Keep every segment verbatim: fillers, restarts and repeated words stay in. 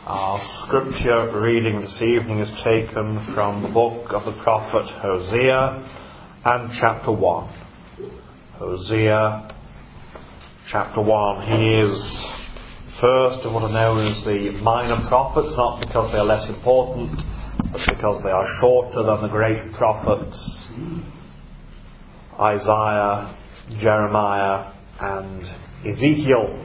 Our scripture reading this evening is taken from the book of the prophet Hosea and chapter one. Hosea chapter one. He is first of what are known as the minor prophets, not because they are less important, but because they are shorter than the great prophets Isaiah, Jeremiah and Ezekiel.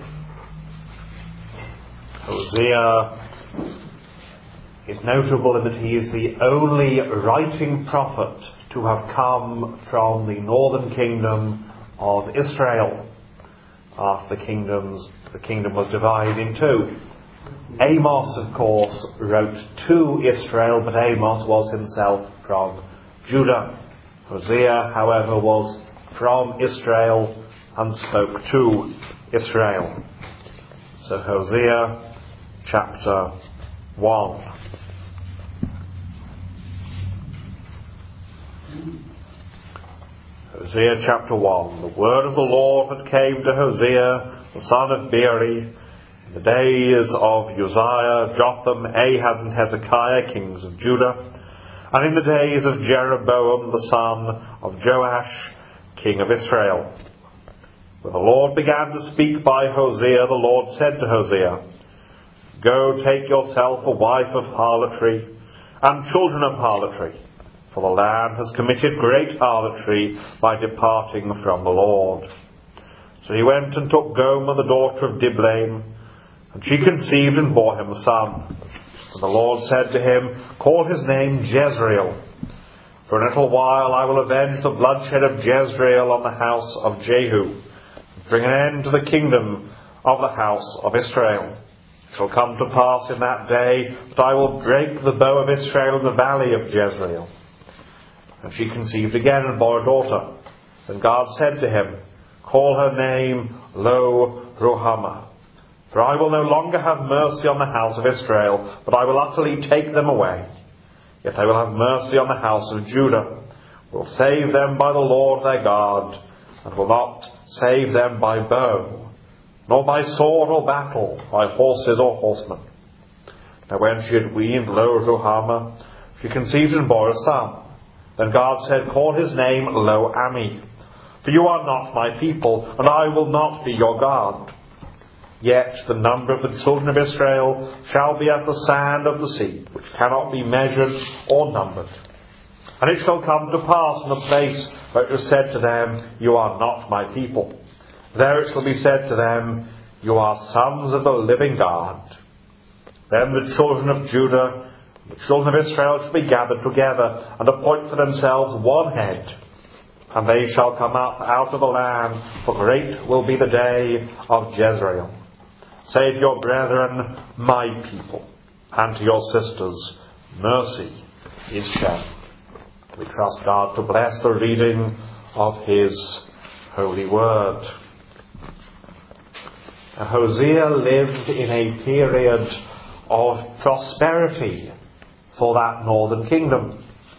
Hosea is notable in that he is the only writing prophet to have come from the northern kingdom of Israel after the kingdoms the kingdom was divided in two. Amos, of course, wrote to Israel, but Amos was himself from Judah. Hosea, however, was from Israel and spoke to Israel. So Hosea chapter one. Hosea chapter one. The word of the Lord that came to Hosea, the son of Beeri, in the days of Uzziah, Jotham, Ahaz, and Hezekiah, kings of Judah, and in the days of Jeroboam, the son of Joash, king of Israel. When the Lord began to speak by Hosea, the Lord said to Hosea, Go take yourself a wife of harlotry and children of harlotry, for the land has committed great harlotry by departing from the Lord. So he went and took Gomer, the daughter of Diblaim, and she conceived and bore him a son. And the Lord said to him, Call his name Jezreel. For a little while I will avenge the bloodshed of Jezreel on the house of Jehu, and bring an end to the kingdom of the house of Israel. It shall come to pass in that day that I will break the bow of Israel in the valley of Jezreel. And she conceived again and bore a daughter. Then God said to him, Call her name Lo Ruhamah. For I will no longer have mercy on the house of Israel, but I will utterly take them away. Yet I will have mercy on the house of Judah, will save them by the Lord their God, and will not save them by bow, nor by sword or battle, by horses or horsemen. Now when she had weaned Lo Ruhamah, she conceived and bore a son. Then God said, Call his name Lo Ami, for you are not my people, and I will not be your God. Yet the number of the children of Israel shall be as the sand of the sea, which cannot be measured or numbered. And it shall come to pass in the place where it was said to them, You are not my people. There it shall be said to them, You are sons of the living God. Then the children of Judah, the children of Israel shall be gathered together, and appoint for themselves one head. And they shall come up out of the land, for great will be the day of Jezreel. Say to your brethren, my people, and to your sisters, mercy is shown. We trust God to bless the reading of his holy word. Now, Hosea lived in a period of prosperity for that northern kingdom.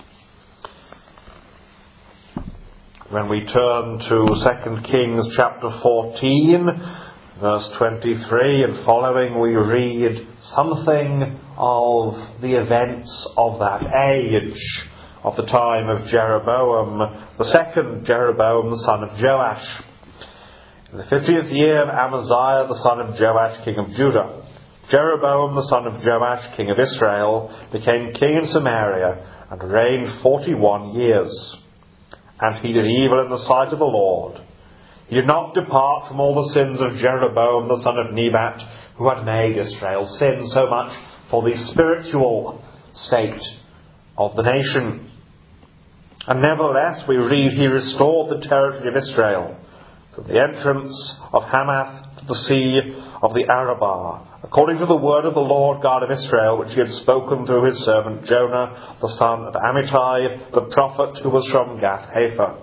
When we turn to Second Kings chapter fourteen, verse twenty-three and following, we read something of the events of that age, of the time of Jeroboam, the second Jeroboam, the son of Joash. In the fiftieth year of Amaziah, the son of Joash, king of Judah, Jeroboam, the son of Joash, king of Israel, became king in Samaria and reigned forty-one years. And he did evil in the sight of the Lord. He did not depart from all the sins of Jeroboam, the son of Nebat, who had made Israel sin. So much for the spiritual state of the nation. And nevertheless, we read, he restored the territory of Israel from the entrance of Hamath to the sea of the Arabah, according to the word of the Lord God of Israel, which he had spoken through his servant Jonah, the son of Amittai, the prophet who was from Gath-hepher.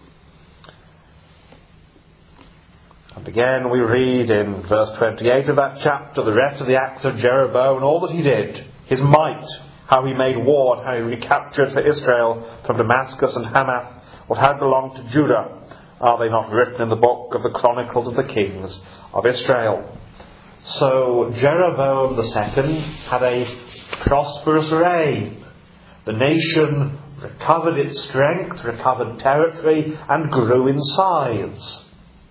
And again we read in verse twenty-eight of that chapter the rest of the acts of Jeroboam and all that he did, his might, how he made war and how he recaptured for Israel from Damascus and Hamath what had belonged to Judah. Are they not written in the book of the Chronicles of the Kings of Israel? So Jeroboam the second had a prosperous reign. The nation recovered its strength, recovered territory, and grew in size.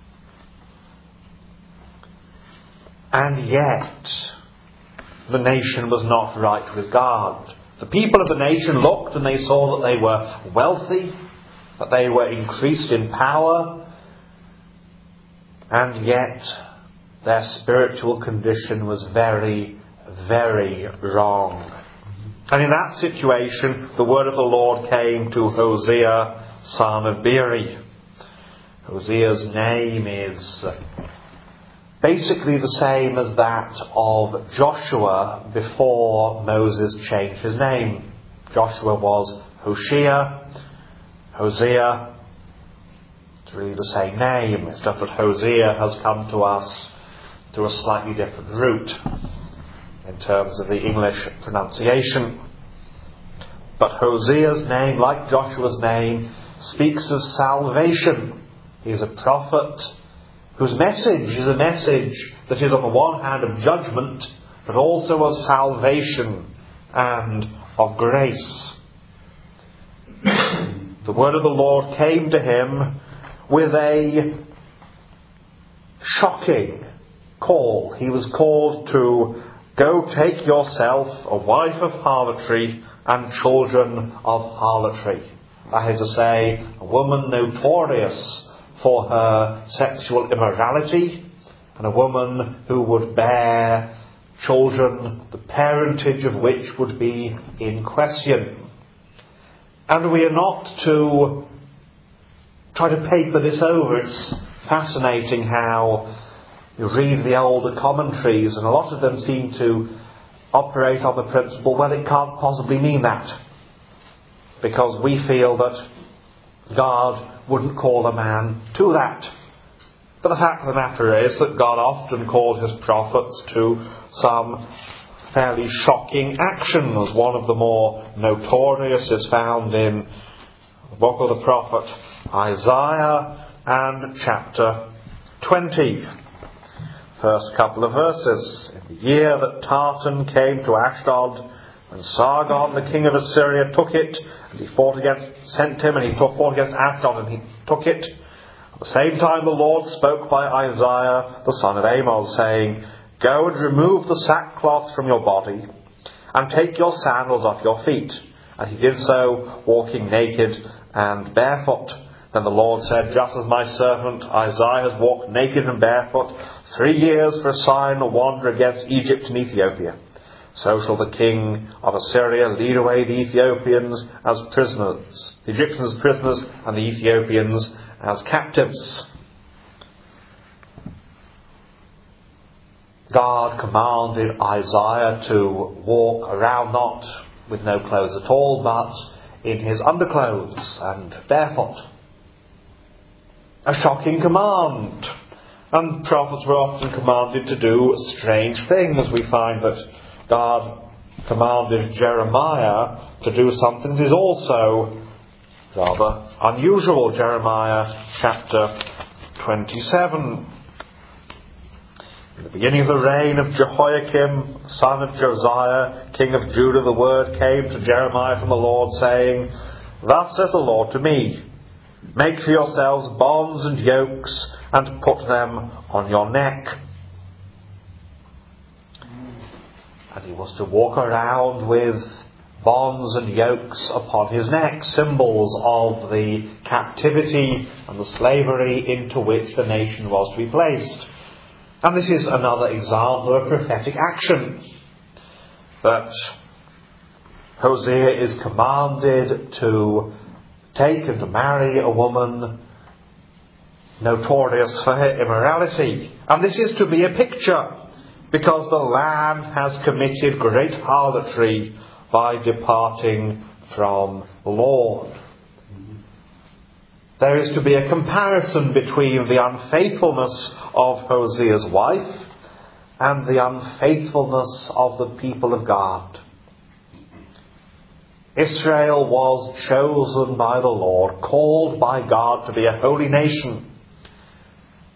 And yet, the nation was not right with God. The people of the nation looked and they saw that they were wealthy, that they were increased in power, and yet their spiritual condition was very, very wrong. And in that situation, the word of the Lord came to Hosea, son of Beeri. Hosea's name is basically the same as that of Joshua before Moses changed his name. Joshua was Hoshea. Hosea, it's really the same name. It's just that Hosea has come to us through a slightly different route in terms of the English pronunciation. But Hosea's name, like Joshua's name, speaks of salvation. He is a prophet whose message is a message that is on the one hand of judgment, but also of salvation and of grace. The word of the Lord came to him with a shocking call. He was called to go take yourself a wife of harlotry and children of harlotry. That is to say, a woman notorious for her sexual immorality, and a woman who would bear children, the parentage of which would be in question. And we are not to try to paper this over. It's fascinating how you read the older commentaries, and a lot of them seem to operate on the principle, well, it can't possibly mean that, because we feel that God wouldn't call a man to that. But the fact of the matter is that God often called his prophets to some fairly shocking actions. One of the more notorious is found in the book of the prophet Isaiah and chapter twenty. First couple of verses. In the year that Tartan came to Ashdod, when Sargon the king of Assyria took it, and he fought against, sent him, and he fought against Ashdod, and he took it. At the same time the Lord spoke by Isaiah the son of Amos, saying, Go and remove the sackcloth from your body, and take your sandals off your feet. And he did so, walking naked and barefoot. Then the Lord said, Just as my servant Isaiah has walked naked and barefoot three years for a sign or wonder against Egypt and Ethiopia, so shall the king of Assyria lead away the Ethiopians as prisoners, the Egyptians as prisoners, and the Ethiopians as captives. God commanded Isaiah to walk around not with no clothes at all, but in his underclothes and barefoot. A shocking command. And prophets were often commanded to do strange things. We find that God commanded Jeremiah to do something that is also rather unusual. Jeremiah chapter twenty-seven. In the beginning of the reign of Jehoiakim, son of Josiah, king of Judah, the word came to Jeremiah from the Lord, saying, Thus says the Lord to me, Make for yourselves bonds and yokes, and put them on your neck. And he was to walk around with bonds and yokes upon his neck, symbols of the captivity and the slavery into which the nation was to be placed. And this is another example of prophetic action. That Hosea is commanded to take and to marry a woman notorious for her immorality. And this is to be a picture, because the land has committed great harlotry by departing from the Lord. There is to be a comparison between the unfaithfulness of Hosea's wife and the unfaithfulness of the people of God. Israel was chosen by the Lord, called by God to be a holy nation.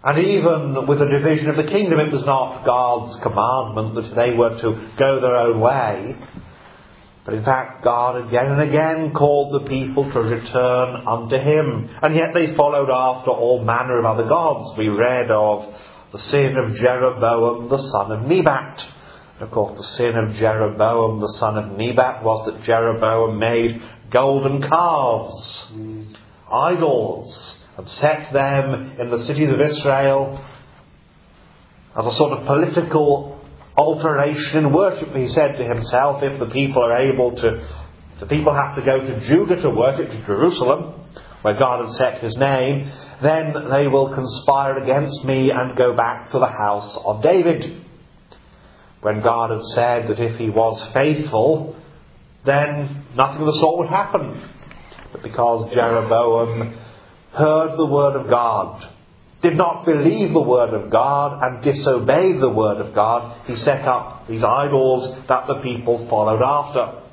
And even with the division of the kingdom, it was not God's commandment that they were to go their own way. But in fact, God again and again called the people to return unto Him. And yet they followed after all manner of other gods. We read of the sin of Jeroboam, the son of Nebat. And of course, the sin of Jeroboam, the son of Nebat, was that Jeroboam made golden calves, mm. idols, and set them in the cities of Israel as a sort of political alteration in worship. He said to himself, if the people are able to, if the people have to go to Judah to worship, to Jerusalem, where God had set His name, then they will conspire against me and go back to the house of David. When God had said that if He was faithful, then nothing of the sort would happen. But because Jeroboam heard the word of God, did not believe the word of God, and disobeyed the word of God, he set up these idols that the people followed after.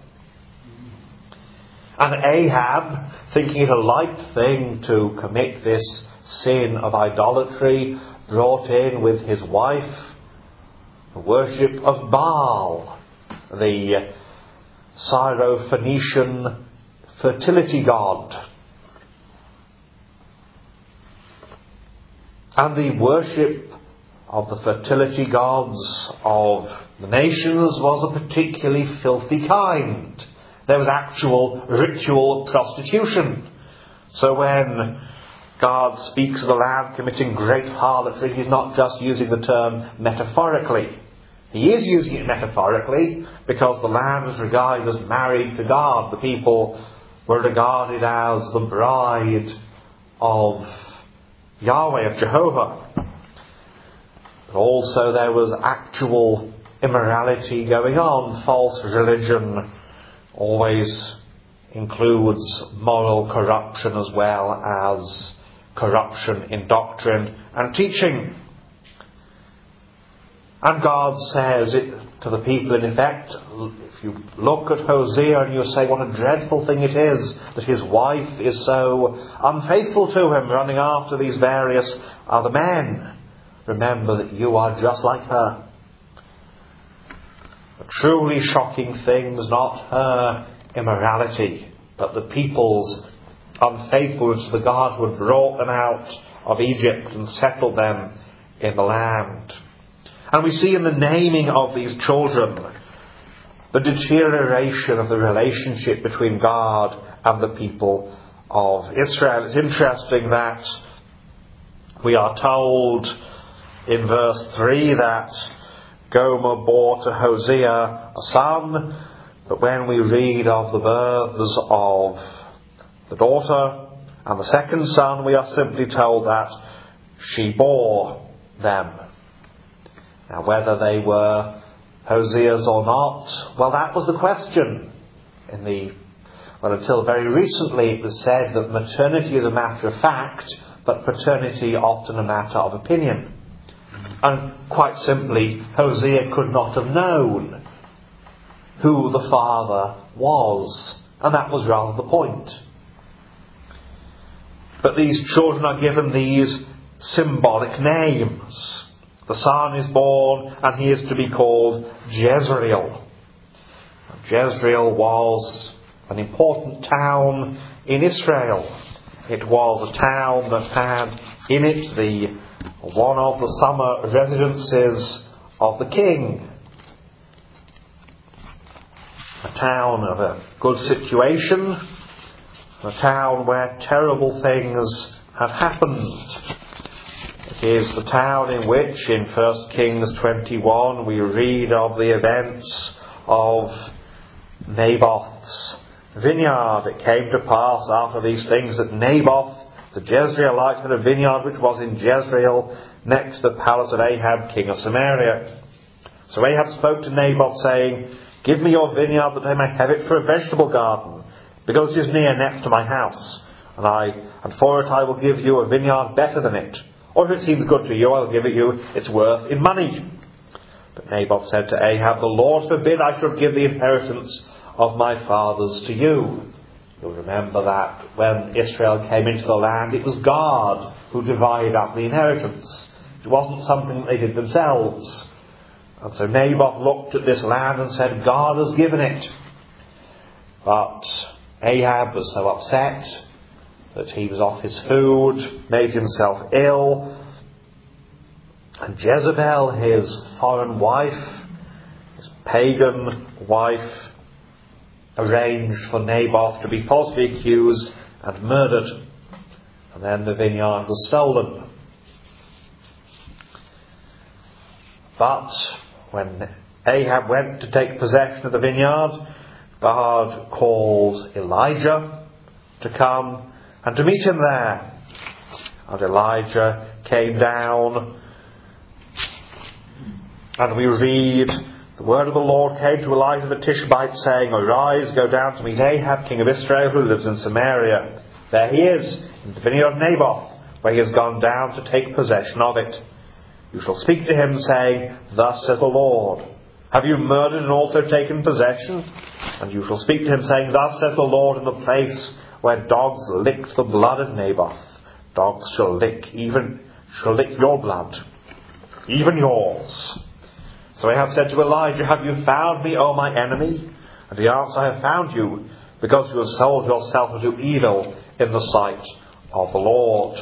And Ahab, thinking it a light thing to commit this sin of idolatry, brought in with his wife the worship of Baal, the Syro-Phoenician fertility god. And the worship of the fertility gods of the nations was a particularly filthy kind. There was actual ritual prostitution. So when God speaks of the land committing great harlotry, He's not just using the term metaphorically. He is using it metaphorically because the land was regarded as married to God. The people were regarded as the bride of Yahweh, of Jehovah. But also there was actual immorality going on. False religion always includes moral corruption as well as corruption in doctrine and teaching. And God says it to the people in effect. If you look at Hosea and you say what a dreadful thing it is that his wife is so unfaithful to him, running after these various other men, remember that you are just like her. A truly shocking thing was not her immorality, but the people's unfaithfulness to the God who had brought them out of Egypt and settled them in the land. And we see in the naming of these children the deterioration of the relationship between God and the people of Israel. It's interesting that we are told in verse three that Gomer bore to Hosea a son, but when we read of the births of the daughter and the second son, we are simply told that she bore them. Now, whether they were Hosea's or not, well, that was the question. In the well, until very recently, it was said that maternity is a matter of fact, but paternity often a matter of opinion. And quite simply, Hosea could not have known who the father was, and that was rather the point. But these children are given these symbolic names. The son is born and he is to be called Jezreel. Jezreel was an important town in Israel. It was a town that had in it the one of the summer residences of the king. A town of a good situation. A town where terrible things have happened. It is the town in which, in First Kings twenty-one, we read of the events of Naboth's vineyard. It came to pass after these things that Naboth, the Jezreelite, had a vineyard which was in Jezreel, next to the palace of Ahab, king of Samaria. So Ahab spoke to Naboth, saying, "Give me your vineyard that I may have it for a vegetable garden, because it is near next to my house, and I and for it I will give you a vineyard better than it. Or if it seems good to you, I will give it you its worth in money." But Naboth said to Ahab, "The Lord forbid I should give the inheritance of my fathers to you." You'll remember that when Israel came into the land, it was God who divided up the inheritance. It wasn't something that they did themselves. And so Naboth looked at this land and said, God has given it. But Ahab was so upset that he was off his food, made himself ill. And Jezebel, his foreign wife, his pagan wife, arranged for Naboth to be falsely accused and murdered. And then the vineyard was stolen. But when Ahab went to take possession of the vineyard, God called Elijah to come and to meet him there. And Elijah came down, and we read, the word of the Lord came to Elijah the Tishbite, saying, Arise, go down to meet Ahab, king of Israel, who lives in Samaria. There he is, in the vineyard of Naboth, where he has gone down to take possession of it. You shall speak to him, saying, Thus says the Lord, have you murdered and also taken possession? And you shall speak to him, saying, Thus says the Lord, in the place where dogs licked the blood of Naboth, dogs shall lick even shall lick your blood, even yours. So Ahab said to Elijah, Have you found me, O my enemy? And he answered, I have found you, because you have sold yourself to do evil in the sight of the Lord.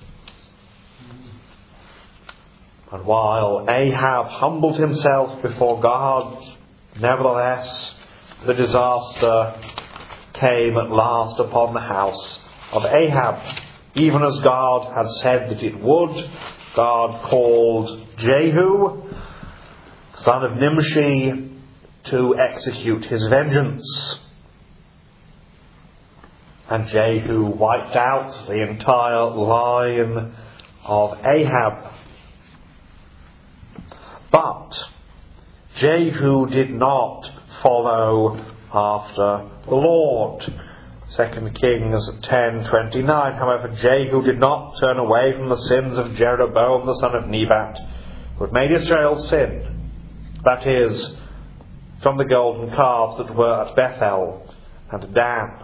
And while Ahab humbled himself before God, nevertheless, the disaster came at last upon the house of Ahab. Even as God had said that it would, God called Jehu, son of Nimshi, to execute his vengeance. And Jehu wiped out the entire line of Ahab. But Jehu did not follow after the Lord. Second Kings ten twenty-nine. However, Jehu did not turn away from the sins of Jeroboam the son of Nebat, who had made Israel sin. That is, from the golden calves that were at Bethel and Dan.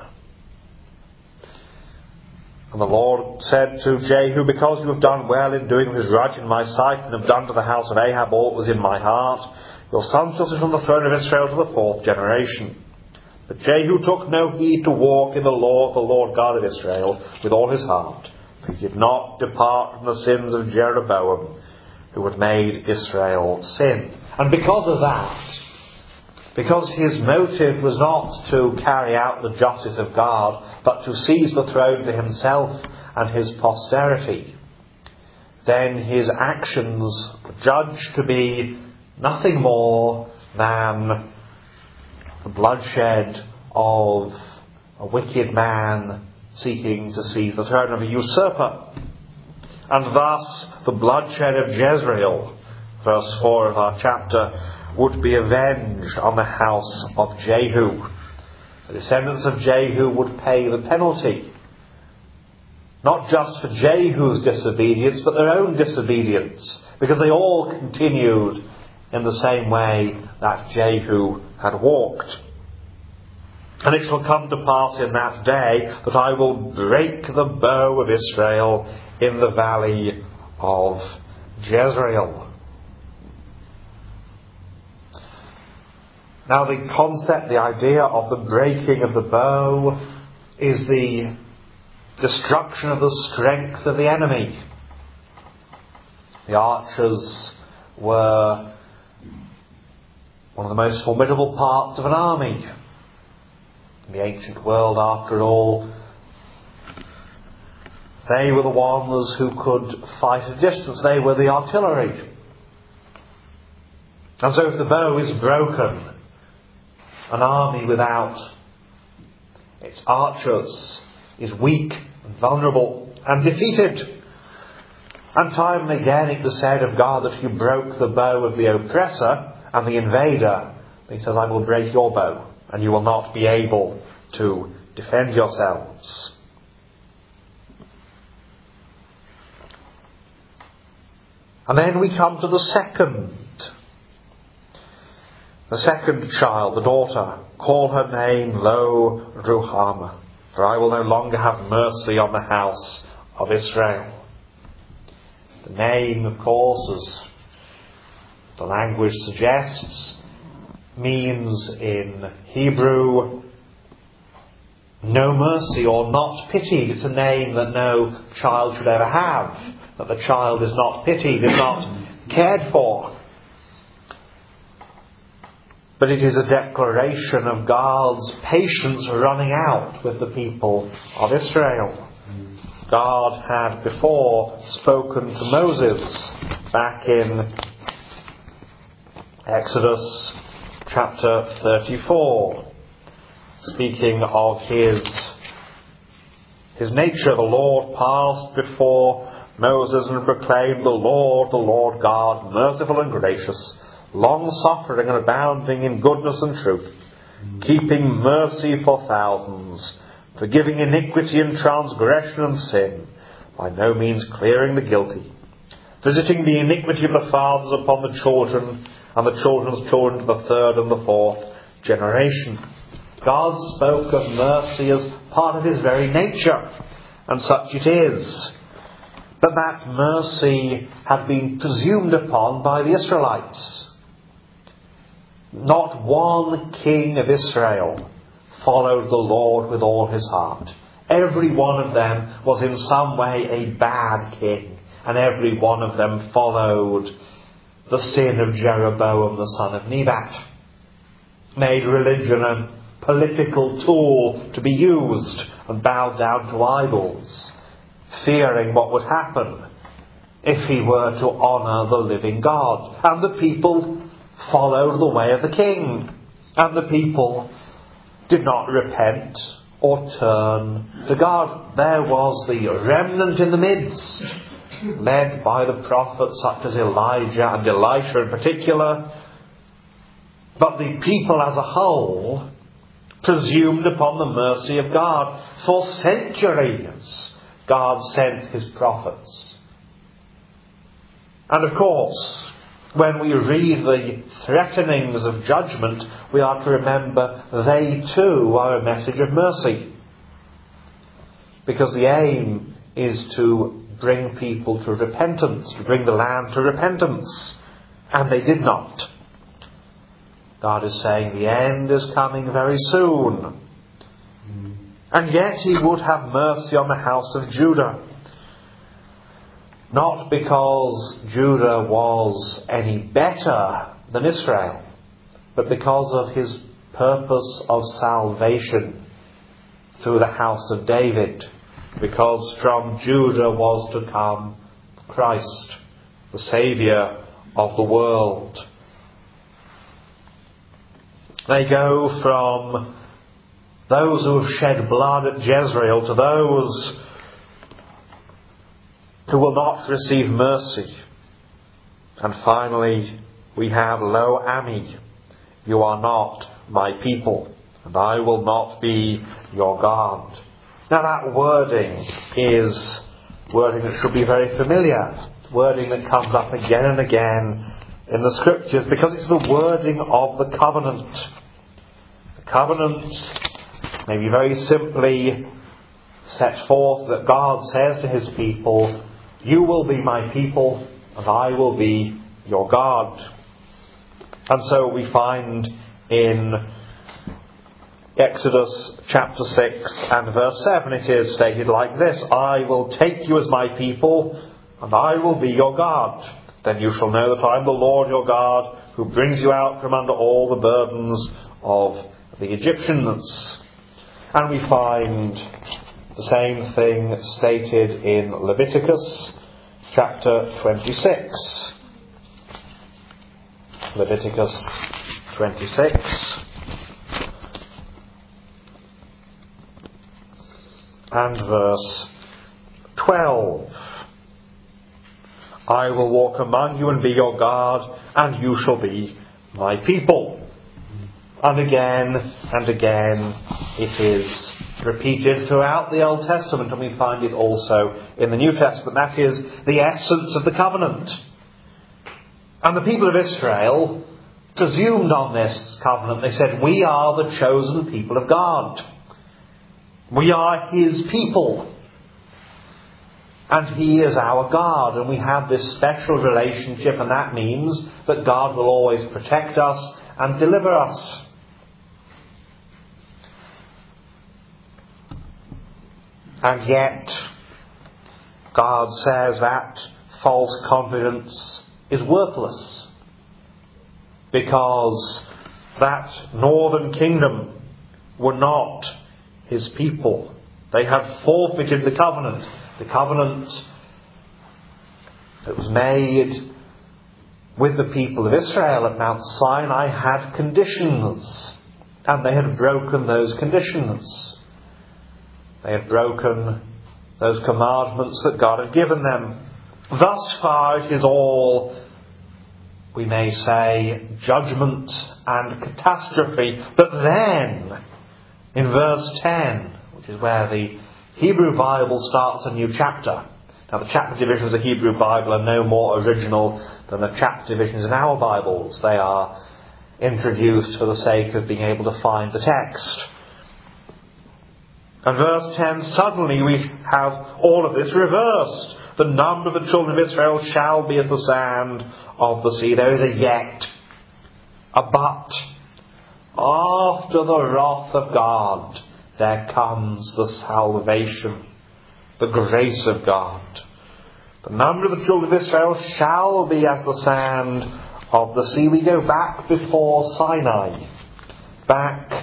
And the Lord said to Jehu, Because you have done well in doing what is right in my sight, and have done to the house of Ahab all that was in my heart, your son shall sit on the throne of Israel to the fourth generation. But Jehu took no heed to walk in the law of the Lord God of Israel with all his heart. For he did not depart from the sins of Jeroboam, who had made Israel sin. And because of that, because his motive was not to carry out the justice of God, but to seize the throne for himself and his posterity, then his actions were judged to be nothing more than the bloodshed of a wicked man seeking to seize the throne of a usurper. And thus the bloodshed of Jezreel, verse four of our chapter, would be avenged on the house of Jehu. The descendants of Jehu would pay the penalty, not just for Jehu's disobedience, but their own disobedience, because they all continued in the same way that Jehu had walked. And it shall come to pass in that day that I will break the bow of Israel in the valley of Jezreel. Now the concept, the idea of the breaking of the bow is the destruction of the strength of the enemy. The archers were one of the most formidable parts of an army. In the ancient world, after all, they were the ones who could fight at a distance. They were the artillery. And so if the bow is broken, an army without its archers is weak and vulnerable and defeated. And time and again it was said of God that He broke the bow of the oppressor and the invader. He says, I will break your bow and you will not be able to defend yourselves. And then we come to the second The second child, the daughter. Call her name Lo-Ruhamah, for I will no longer have mercy on the house of Israel. The name, of course, as the language suggests, means in Hebrew no mercy or not pitied. It's a name that no child should ever have, that the child is not pitied, is not cared for. But it is a declaration of God's patience running out with the people of Israel. God had before spoken to Moses back in Exodus chapter thirty-four, speaking of his, his nature. The Lord passed before Moses and proclaimed, "The Lord, the Lord God, merciful and gracious, long-suffering and abounding in goodness and truth, keeping mercy for thousands, forgiving iniquity and transgression and sin, by no means clearing the guilty, visiting the iniquity of the fathers upon the children, and the children's children to the third and the fourth generation." God spoke of mercy as part of his very nature, and such it is. But that mercy had been presumed upon by the Israelites. Not one king of Israel followed the Lord with all his heart. Every one of them was in some way a bad king, and every one of them followed the sin of Jeroboam the son of Nebat, made religion a political tool to be used, and bowed down to idols, fearing what would happen if he were to honour the living God. And the people followed the way of the king, and the people did not repent or turn to God. There was the remnant in the midst, led by the prophets such as Elijah and Elisha in particular. But the people as a whole presumed upon the mercy of God. For centuries God sent his prophets. And of course, when we read the threatenings of judgment, we are to remember they too are a message of mercy. Because the aim is to bring people to repentance, to bring the land to repentance. And they did not. God is saying the end is coming very soon. And yet he would have mercy on the house of Judah. Not because Judah was any better than Israel, but because of his purpose of salvation through the house of David. Because from Judah was to come Christ, the Saviour of the world. They go from those who have shed blood at Jezreel to those who will not receive mercy. And finally, we have, "Lo Ami, you are not my people, and I will not be your God." Now that wording is wording that should be very familiar. It's wording that comes up again and again in the Scriptures, because it's the wording of the covenant. The covenant may be very simply set forth that God says to his people, "You will be my people, and I will be your God." And so we find in Exodus chapter six and verse seven, it is stated like this: "I will take you as my people, and I will be your God. Then you shall know that I am the Lord your God, who brings you out from under all the burdens of the Egyptians." And we find the same thing stated in Leviticus chapter twenty-six. Leviticus twenty-six and verse twelve. "I will walk among you and be your God, and you shall be my people." And again and again it is repeated throughout the Old Testament, and we find it also in the New Testament. That is the essence of the covenant. And the people of Israel presumed on this covenant. They said, "We are the chosen people of God. We are his people." And He is our God, and we have this special relationship, and that means that God will always protect us and deliver us. And yet, God says that false confidence is worthless, because that northern kingdom were not His people. They had forfeited the covenant. The covenant that was made with the people of Israel at Mount Sinai had conditions, and they had broken those conditions. They had broken those commandments that God had given them. Thus far it is all, we may say, judgment and catastrophe. But then, in verse ten, which is where the Hebrew Bible starts a new chapter. Now, the chapter divisions of the Hebrew Bible are no more original than the chapter divisions in our Bibles. They are introduced for the sake of being able to find the text. And verse ten, suddenly we have all of this reversed. The number of the children of Israel shall be as the sand of the sea. There is a yet, a but. After the wrath of God, there comes the salvation, the grace of God. The number of the children of Israel shall be as the sand of the sea. We go back before Sinai, back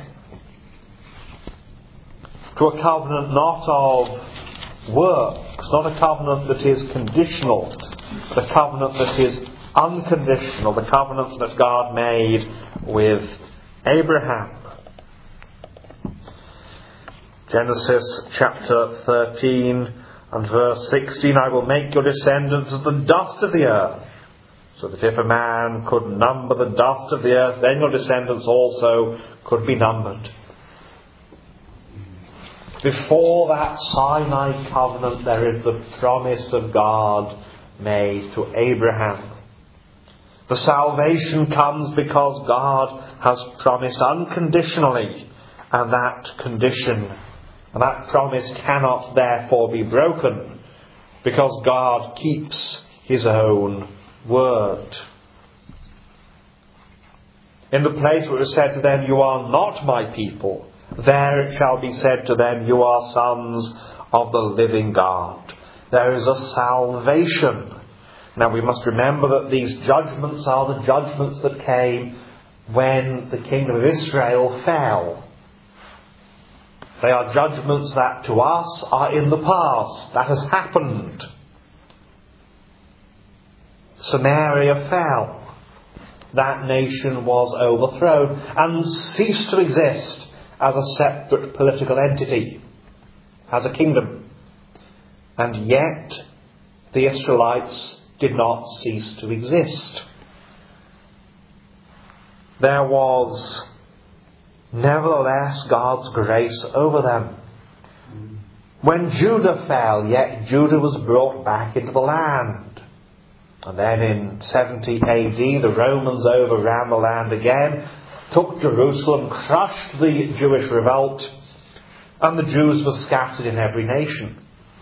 to a covenant not of works, not a covenant that is conditional, the covenant that is unconditional, the covenant that God made with Abraham. Genesis chapter thirteen and verse sixteen, I will make your descendants as the dust of the earth, so that if a man could number the dust of the earth, then your descendants also could be numbered. Before that Sinai covenant, there is the promise of God made to Abraham. The salvation comes because God has promised unconditionally, and that condition and that promise cannot therefore be broken, because God keeps His own word. In the place where it is said to them, you are not my people, there it shall be said to them, you are sons of the living God. There is a salvation. Now we must remember that these judgments are the judgments that came when the kingdom of Israel fell. They are judgments that to us are in the past. That has happened. Samaria fell. That nation was overthrown and ceased to exist as a separate political entity, as a kingdom. And yet the Israelites did not cease to exist. There was nevertheless God's grace over them. When Judah fell, yet Judah was brought back into the land. And then in seventy A D the Romans overran the land again, took Jerusalem, crushed the Jewish revolt, and the Jews were scattered in every nation.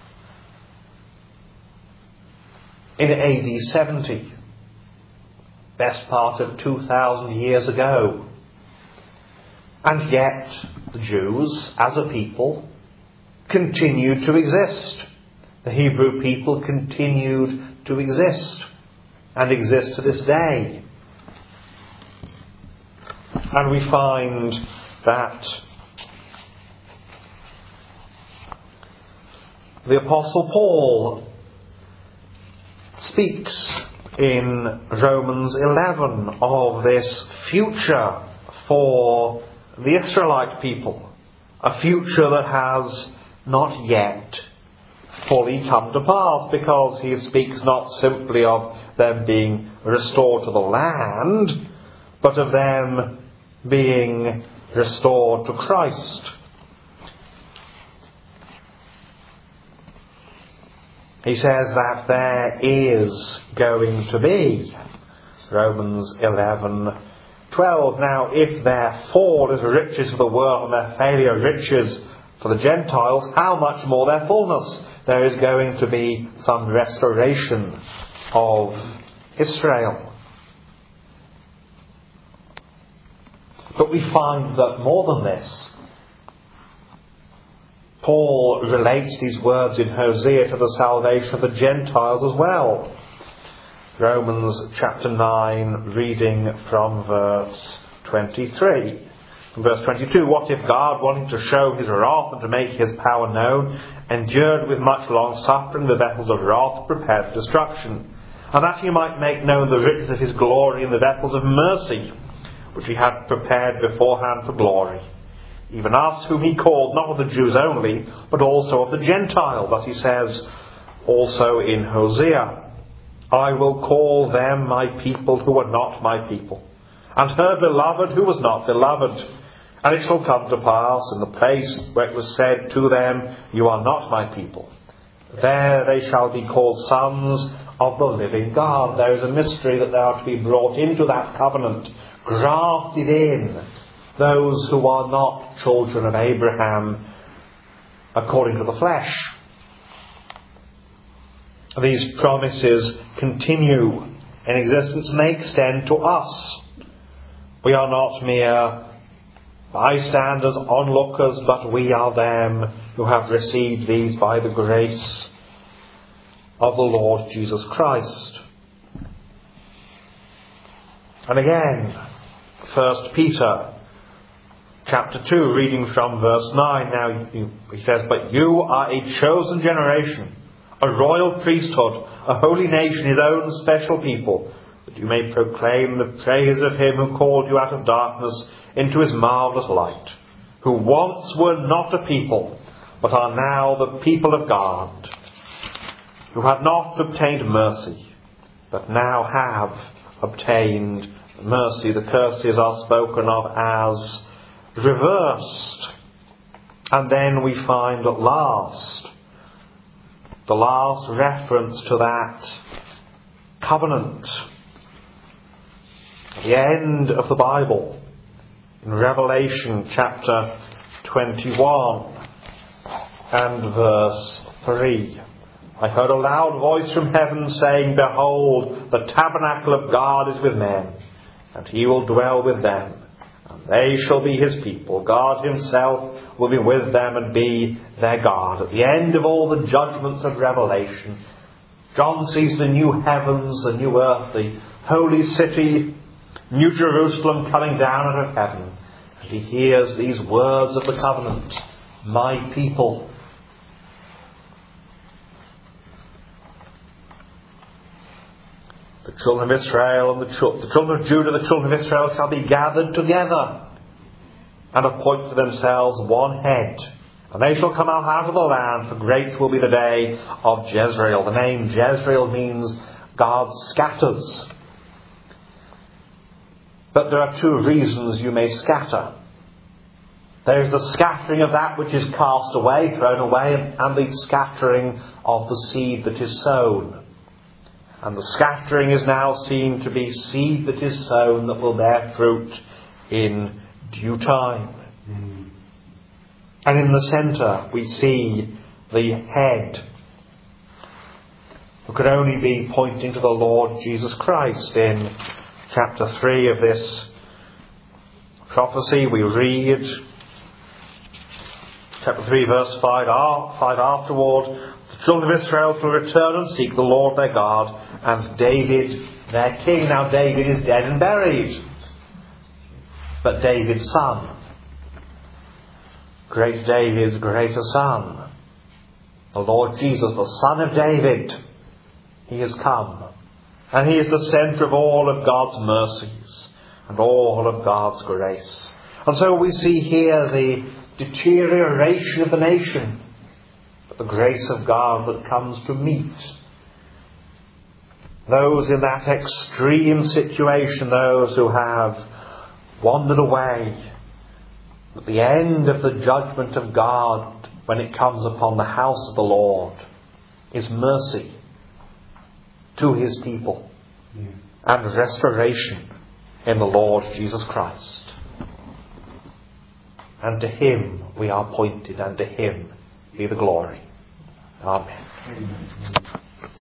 In A D seventy, best part of two thousand years ago. And yet the Jews, as a people, continued to exist. The Hebrew people continued to exist, and exist to this day. And we find that the Apostle Paul speaks in Romans eleven of this future for the Israelite people, a future that has not yet fully come to pass, because he speaks not simply of them being restored to the land, but of them being restored to Christ. He says that there is going to be, Romans eleven twelve, now if their fall is riches of the world and their failure riches for the Gentiles, how much more their fullness? There is going to be some restoration of Israel. But we find that more than this, Paul relates these words in Hosea to the salvation of the Gentiles as well. Romans chapter nine, reading from verse twenty-three. From verse twenty-two, what if God, wanting to show his wrath and to make his power known, endured with much long suffering the vessels of wrath prepared for destruction, and that he might make known the riches of his glory in the vessels of mercy, which he had prepared beforehand for glory, even us whom he called, not of the Jews only, but also of the Gentiles, as he says also in Hosea, I will call them my people who were not my people, and her beloved who was not beloved. And it shall come to pass in the place where it was said to them, you are not my people, there they shall be called sons of the living God. There is a mystery that they are to be brought into that covenant, grafted in, those who are not children of Abraham according to the flesh. These promises continue in existence and they extend to us. We are not mere bystanders, onlookers, but we are them who have received these by the grace of the Lord Jesus Christ. And again, First Peter chapter two, reading from verse nine. Now he says, but you are a chosen generation, a royal priesthood, a holy nation, his own special people, that you may proclaim the praise of him who called you out of darkness into his marvellous light, who once were not a people, but are now the people of God, who had not obtained mercy, but now have obtained mercy. The curses are spoken of as reversed. And then we find at last, the last reference to that covenant, the end of the Bible, in Revelation chapter twenty-one and verse three. I heard a loud voice from heaven saying, behold, the tabernacle of God is with men, and he will dwell with them, and they shall be his people. God himself will be with them and be their God. At the end of all the judgments of Revelation, John sees the new heavens, the new earth, the holy city, New Jerusalem coming down out of heaven, and he hears these words of the covenant, my people. The children of Israel and the, ch- the children of Judah, the children of Israel shall be gathered together and appoint for themselves one head. And they shall come out, out of the land, for great will be the day of Jezreel. The name Jezreel means God scatters. But there are two reasons you may scatter. There is the scattering of that which is cast away, thrown away, and the scattering of the seed that is sown. And the scattering is now seen to be seed that is sown that will bear fruit in due time. Mm. And in the centre we see the head, who could only be pointing to the Lord Jesus Christ. In chapter three of this prophecy we read, chapter three verse five, five afterward, the children of Israel shall return and seek the Lord their God, and David their king. Now David is dead and buried, but David's son, great David's greater son, the Lord Jesus, the Son of David, he has come. And he is the centre of all of God's mercies and all of God's grace. And so we see here the deterioration of the nation, but the grace of God that comes to meet those in that extreme situation, those who have wandered away. At the end of the judgment of God, when it comes upon the house of the Lord, is mercy to his people, yeah, and restoration in the Lord Jesus Christ. and to him we are pointed, and to him be the glory. Amen. Amen.